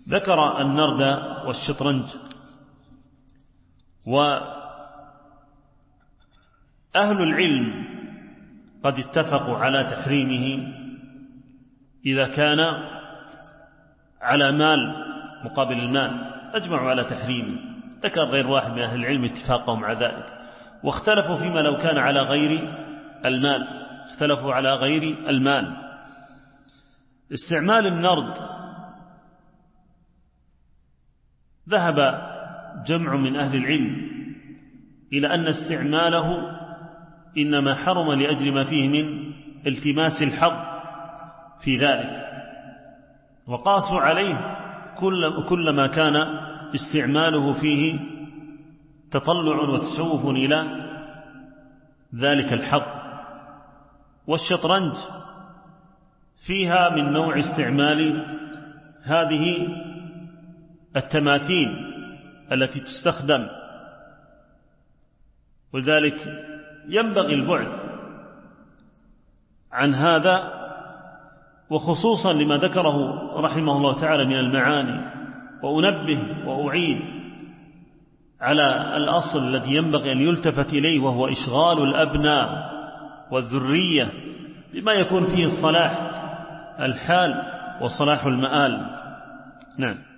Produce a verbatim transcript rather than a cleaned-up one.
ذكر النرد والشطرنج. وأهل العلم قد اتفقوا على تحريمه إذا كان على مال مقابل المال، أجمعوا على تحريمه. ذكر غير واحد من أهل العلم اتفاقهم مع ذلك، واختلفوا فيما لو كان على غير المال، اختلفوا على غير المال. استعمال النرد ذهب جمع من أهل العلم إلى أن استعماله إنما حرم لأجل ما فيه من التماس الحظ في ذلك، وقاسوا عليه كل, كل ما كان استعماله فيه تطلع وتشوف إلى ذلك الحظ. والشطرنج فيها من نوع استعمال هذه التماثيل التي تستخدم، ولذلك ينبغي البعد عن هذا، وخصوصا لما ذكره رحمه الله تعالى من المعاني. وأنبه وأعيد على الأصل الذي ينبغي أن يلتفت إليه، وهو إشغال الأبناء والذرية بما يكون فيه الصلاح الحال وصلاح المآل. نعم.